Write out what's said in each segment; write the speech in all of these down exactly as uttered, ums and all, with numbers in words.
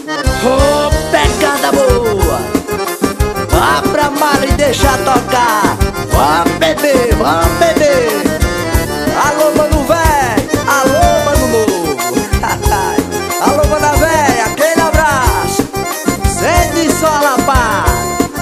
Ô, pegada boa! Abra mala e deixa tocar. Vamos beber, vamos beber. Alô, mano véi, alô, mano novo. Alô, mana véia, aquele abraço. Sente só a lapada.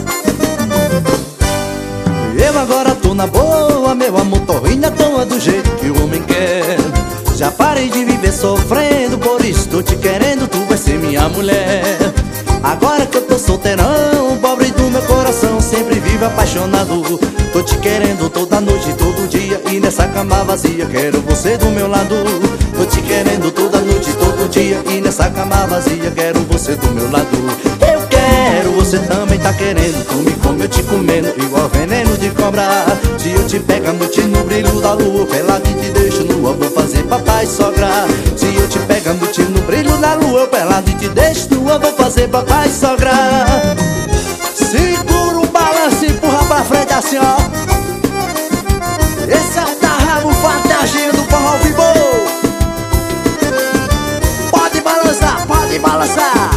Eu agora tô na boa, meu amor, tô rindo à toa do jeito que o homem quer. Já parei de viver sofrendo, por isso tô te querendo, tu vai ser minha mulher. Agora que eu tô solteirão, pobre do meu coração, sempre vivo apaixonado. Tô te querendo toda noite, todo dia, e nessa cama vazia quero você do meu lado. Tô te querendo toda noite, todo dia, e nessa cama vazia quero você do meu lado. Eu quero, você também tá querendo, tu me come, eu te comendo, igual veneno de cobra. Se eu te pego à noite no brilho da lua, pelado e te deixo nua, vou fazer papai e sogra. Se eu te pego à noite no brilho da lua, eu pelado e te deixo nua, vou fazer papai e sogra. Segura o balanço e empurra pra frente assim, ó. Esse é o tarrabo fantasia do forró vivo. Pode balançar, pode balançar.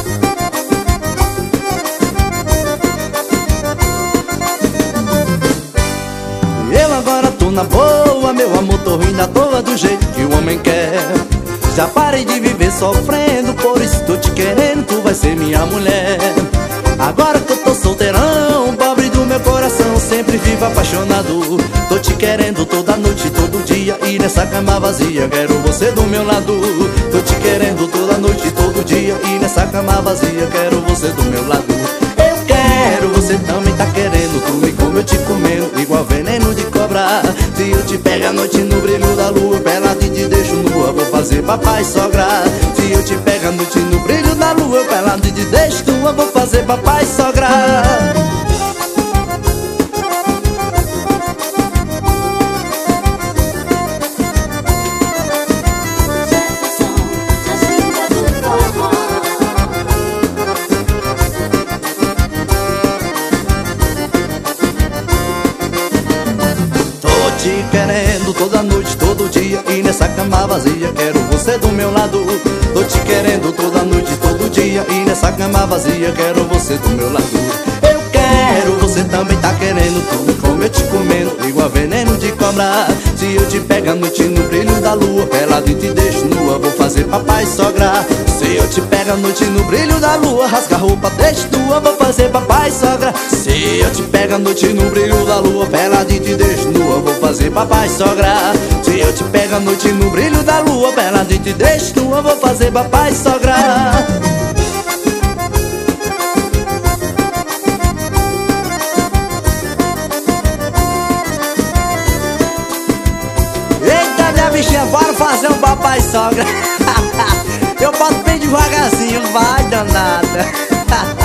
Eu agora tô na boa, meu amor, tô rindo à toa do jeito que o homem quer. Já parei de viver sofrendo, por isso tô te querendo, tu vai ser minha mulher. Agora que eu tô solteirão, pobre do meu coração, sempre vivo apaixonado. Tô te querendo toda noite, todo dia, e nessa cama vazia quero você do meu lado. Tô te querendo toda noite, todo dia, e nessa cama vazia quero você do meu lado. Eu quero, você também tá querendo, tu me come, eu te comendo, igual veneno de cobra. Se eu te pego à noite no brilho da lua, pelado e te deixo nua, vou fazer papai e sogra. Se eu te pego à noite no brilho da lua, pelado e te deixo nua, vou fazer papai e sogra. Te querendo toda noite, todo dia, e nessa cama vazia quero você do meu lado. Tô te querendo toda noite, todo dia, e nessa cama vazia quero você do meu lado. Eu quero, você também tá querendo, tu me come, eu te comendo, igual veneno de cobra. Se eu te pego à noite no brilho da lua, pelado e te deixo nua, vou fazer papai e sogra. Se eu te pego à noite no brilho da lua, rasga a roupa, deixo nua, vou fazer papai e sogra. Se eu te pego à noite no brilho da lua, pelado e te deixo nua, vou fazer papai e sogra. Se eu te pego à noite no brilho da lua, pelado e te deixo nua, vou fazer papai e sogra. Eita, minha bichinha, bora fazer um papai e sogra. Eu boto bem devagarzinho, vai danada.